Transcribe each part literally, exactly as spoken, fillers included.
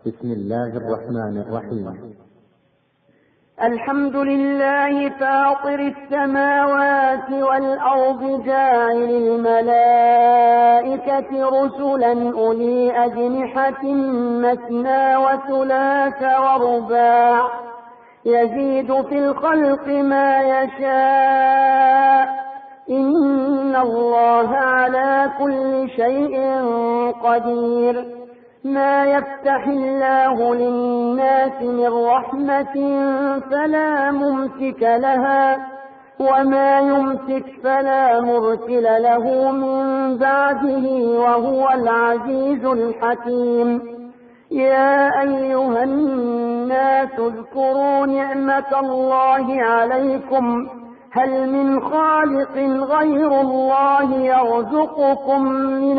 بسم الله الرحمن الرحيم. الحمد لله فاطر السماوات والأرض جاعل الملائكة رسلا أولي أجنحة مثنى وثلاث ورباع يزيد في الخلق ما يشاء إن الله على كل شيء قدير. ما يفتح الله للناس من رحمة فلا ممسك لها وما يمسك فلا مرسل له من بعده وهو العزيز الحكيم. يا أيها الناس اذكروا نعمة الله عليكم هل من خالق غير الله يرزقكم من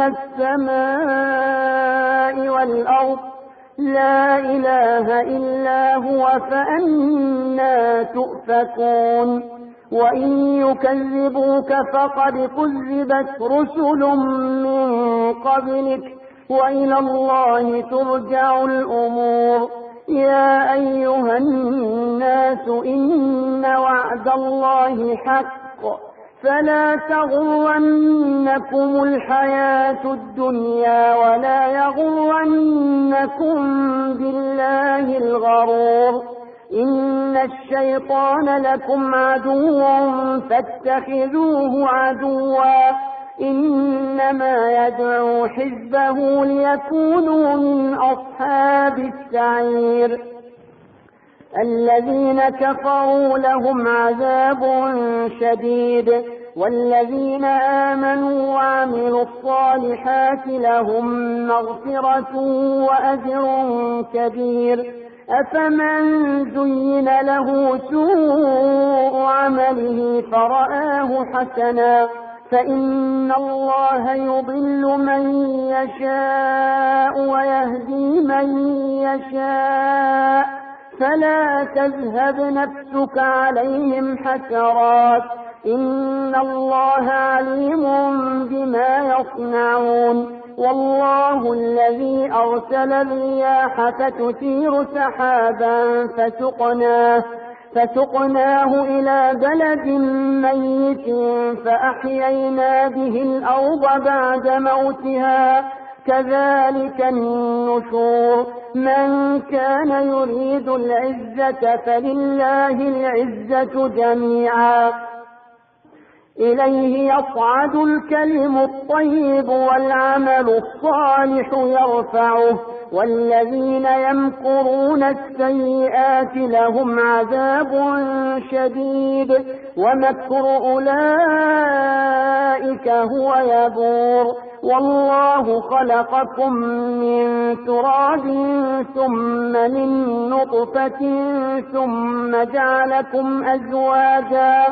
السماء والأرض لا إله إلا هو فأنى تؤفكون. وإن يكذبوك فقد كذبت رسل من قبلك وإلى الله ترجع الأمور. يا أيها الناس إن وعد الله حق فلا تغرنكم الحياة الدنيا ولا يغرنكم بالله الغرور. إن الشيطان لكم عدو فاتخذوه عدوا إنما يدعو حزبه ليكونوا من أصحاب السعير. الذين كفروا لهم عذاب شديد والذين آمنوا وعملوا الصالحات لهم مغفرة وأجر كبير. أفمن زين له سوء عمله فرآه حسنا فإن الله يضل من يشاء ويهدي من يشاء فلا تذهب نفسك عليهم حسرات إن الله عليم بما يصنعون. والله الذي أرسل الرياح فتثير سحابا فسقناه فسقناه إلى بلد ميت فأحيينا به الأرض بعد موتها كذلك النشور. من كان يريد العزة فلله العزة جميعا إليه يصعد الكلم الطيب والعمل الصالح يرفعه والذين يمكرون السيئات لهم عذاب شديد ومكر أولئك هو يبور. والله خلقكم من تراب ثم من نطفة ثم جعلكم أزواجا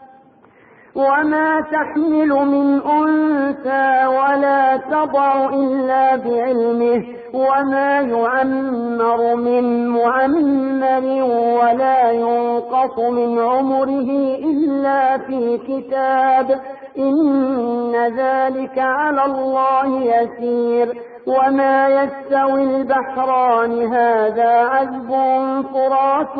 وما تحمل من أنثى ولا تضع إلا بعلمه وما يعمر من معمر ولا ينقص من عمره إلا في كتاب إن ذلك على الله يسير. وما يستوي البحران هذا عذب فرات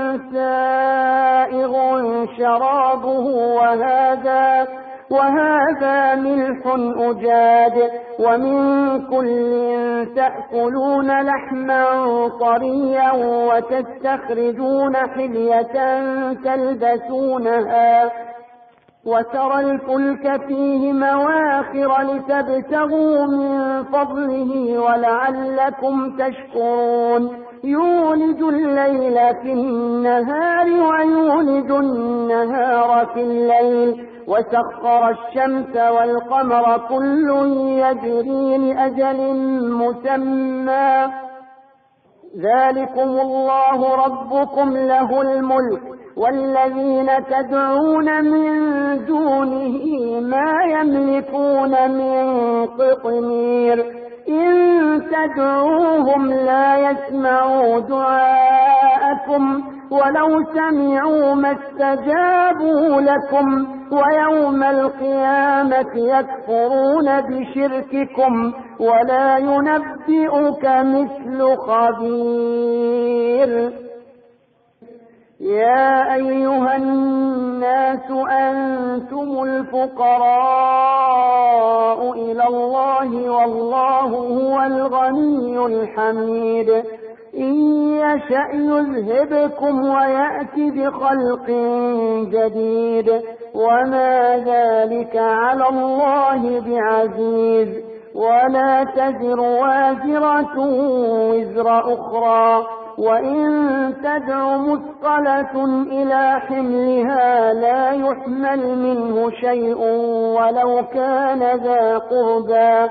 سائغ شرابه وهذا وهذا ملح أجاج ومن كل تأكلون لحما طريا وتستخرجون حلية تلبسونها وترى الفلك فيه مواخر لتبتغوا من فضله ولعلكم تشكرون. يولج الليل في النهار ويولج النهار في الليل وسخر الشمس والقمر كل يجري لأجل مسمى ذلكم الله ربكم له الملك والذين تدعون من دونه ما يملكون من قطمير. إن تدعوهم لا يسمعوا دعاءكم ولو سمعوا ما استجابوا لكم ويوم القيامة يكفرون بشرككم ولا ينبئك مثل خبير. يا أيها الناس أنتم الفقراء إلى الله والله هو الغني الحميد. إن يشأ يذهبكم ويأتي بخلق جديد وما ذلك على الله بعزيز. ولا تزر وازرة وزر أخرى وإن تدع مثقلة إلى حملها لا يحمل منه شيء ولو كان ذا قربى.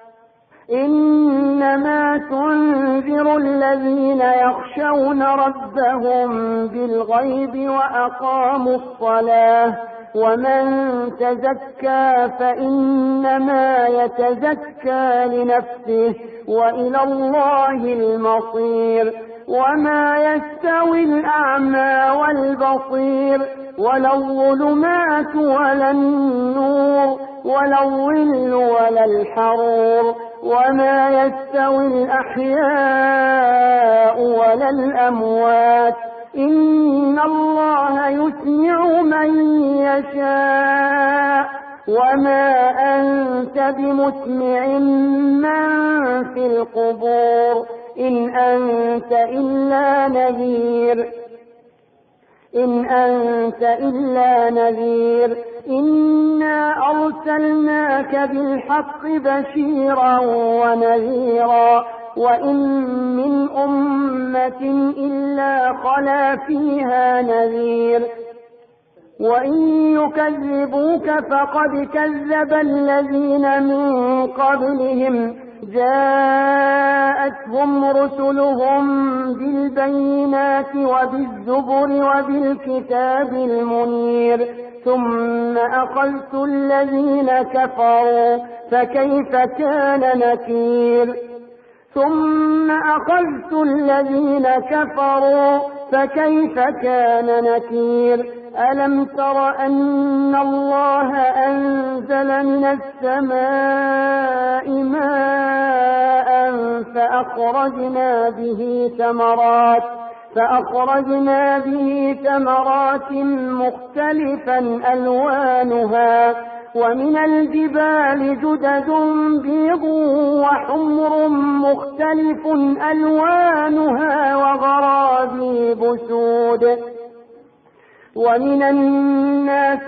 إنما تنذر الذين يخشون ربهم بالغيب وأقاموا الصلاة ومن تزكى فإنما يتزكى لنفسه وإلى الله المصير. وما يستوي الأعمى والبصير ولا الظلمات ولا النور ولا الظل ولا الحرور وما يستوي الأحياء ولا الأموات. إن الله يسمع من يشاء وما أنت بمسمع من في القبور إن أنت إلا نذير إن أنت إلا نذير. إنا أرسلناك بالحق بشيرا ونذيرا وإن من أمة إلا خلا فيها نذير. وإن يكذبوك فقد كذب الذين من قبلهم جاءتهم رسلهم بالبينات وبالزبر وبالكتاب المنير ثم أخذت الذين كفروا فكيف كان نكير ثم أخذت الذين كفروا فكيف كان نكير. ألم تر أن الله أنزل من السماء ماء فأخرجنا به ثمرات فأخرجنا به ثمرات مختلفا ألوانها ومن الجبال جدد بيض وحمر مختلف ألوانها وغرابيب سود ومن الناس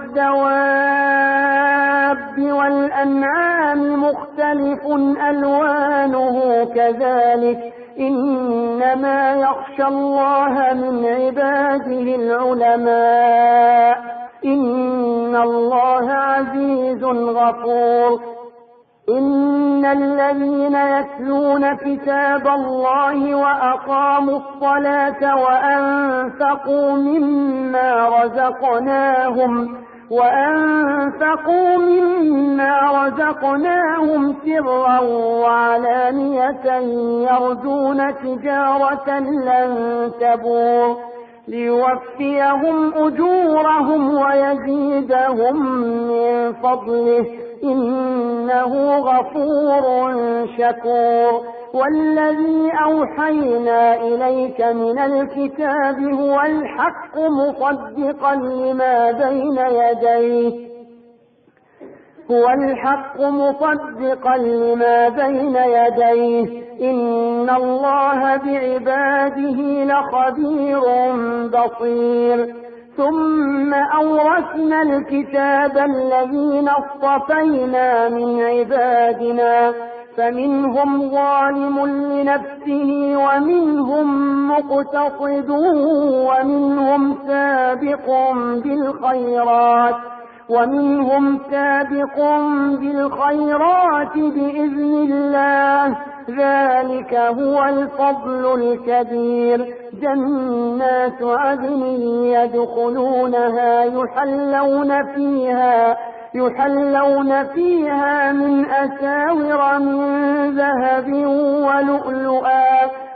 والدواب والأنعام مختلف ألوانه كذلك إنما يخشى الله من عباده العلماء إن الله عزيز غفور. إن الذين يتلون كتاب الله وأقاموا الصلاة وأنفقوا مما رزقناهم وأنفقوا مما رزقناهم سرا وعلانية يرجون تجارة لن تبور ليوفيهم أجورهم ويزيدهم من فضله إنه غفور شكور. والذي أوحينا إليك من الكتاب هو الحق مصدقا لما بين يديه هو الحق مصدقا لما بين يديه إن الله بعباده لخبير بصير. ثم أورثنا الكتاب الذين اصطفينا من عبادنا فمنهم ظالم لنفسه ومنهم مقتصد ومنهم سابق بالخيرات ومنهم سابق بالخيرات بإذن الله ذلك هو الفضل الكبير. جنات عدن يدخلونها يحلون فيها يحلون فيها من أساور من ذهب ولؤلؤا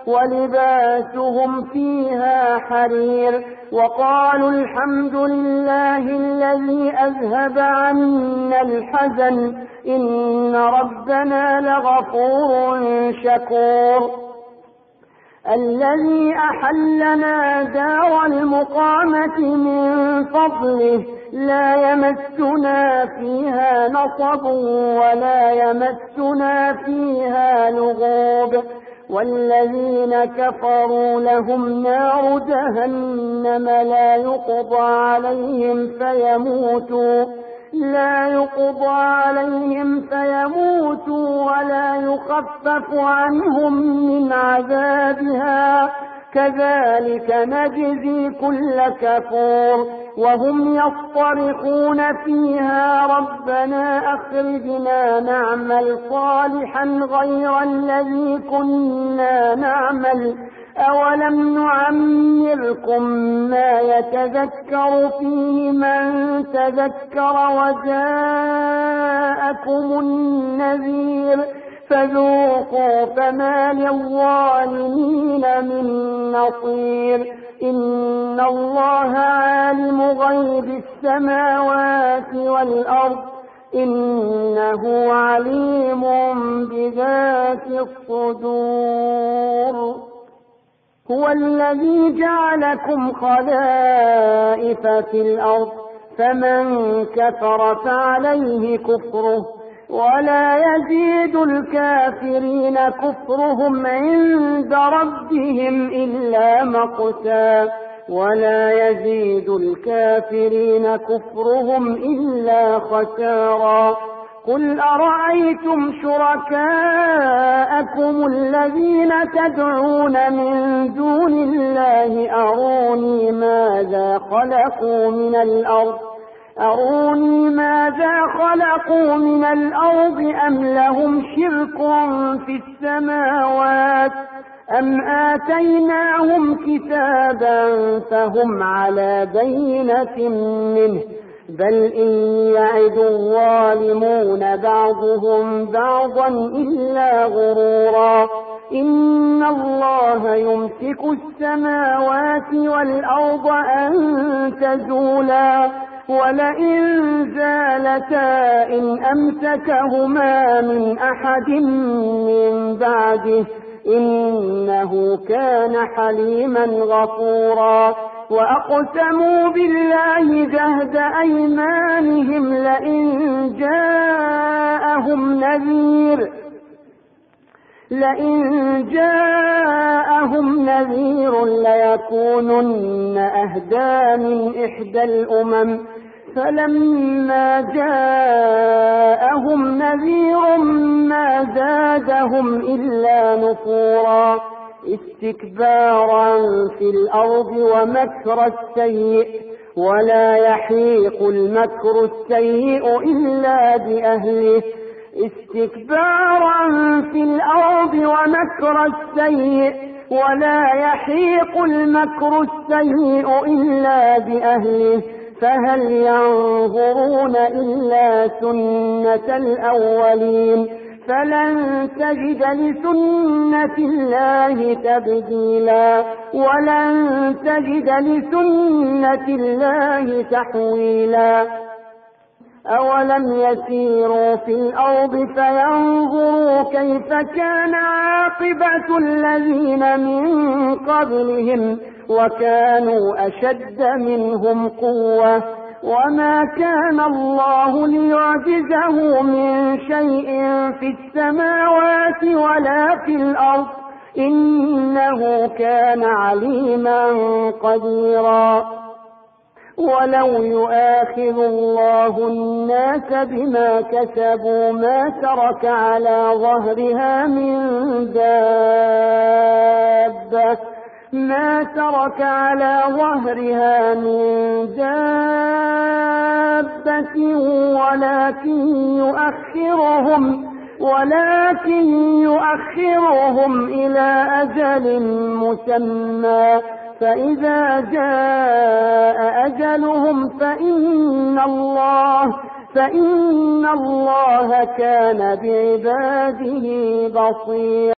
ولباسهم فيها حرير وقالوا الحمد لله الذي أذهب عنا الحزن إن ربنا لغفور شكور الذي أحلنا دار المقامة من فضله لا يمسنا فيها نصب ولا يمسنا فيها لغوب والذين كفروا لهم نار جهنم لا يقضى عليهم فيموتوا لا يقضى عليهم فيموتوا ولا يخفف عنهم من عذابها كذلك نجزي كل كفور وهم يصطرخون فيها ربنا أخرجنا نعمل صالحا غير الذي كنا نعمل أولم نعمركم ما يتذكر فيه من تذكر وجاءكم النذير فذوقوا فما للظالمين من نصير إن الله عالم غيب السماوات والأرض إنه عليم بذات الصدور هو الذي جعلكم خلائف في الأرض فمن كفر فعليه كفره ولا يزيد الكافرين كفرهم عند ربهم إلا مقتا ولا يزيد الكافرين كفرهم إلا خسارا قل أرأيتم شركاءكم الذين تدعون من دون الله أروني ماذا خلقوا من الأرض أروني ماذا خلقوا من الأرض أم لهم شرك في السماوات أم آتيناهم كتابا فهم على بينة منه بل إن يعد الظالمون بعضهم بعضا إلا غرورا إن الله يمسك السماوات والأرض أن تزولا ولئن زالتا إن أمسكهما من أحد من بعده إنه كان حليما غفورا وأقسموا بالله جهد أيمانهم لئن جاءهم نذير لئن جاءهم نذير ليكونن أهدى من إحدى الأمم فلما جاءهم نذير ما زادهم إلا نفورا استكبارا في الأرض ومكر السيء ولا يحيق المكر السيء إلا بأهله استكبارا في الأرض ومكر السيء ولا يحيق المكر السيء إلا بأهله فهل ينظرون إلا سنة الأولين فلن تجد لسنة الله تبديلا ولن تجد لسنة الله تحويلا أولم يسيروا في الأرض فينظروا كيف كان عاقبة الذين من قبلهم وكانوا أشد منهم قوة وما كان الله ليعجزه من شيء في السماوات ولا في الأرض إنه كان عليما قديرا ولو يؤاخذ الله الناس بما كسبوا ما ترك على ظهرها من دابة ما ترك على ظهرها من دابة ولكن يؤخرهم ولكن يؤخرهم إلى أجل مسمى فإذا جاء أجلهم فإن الله فإن الله كان بعباده بصيرا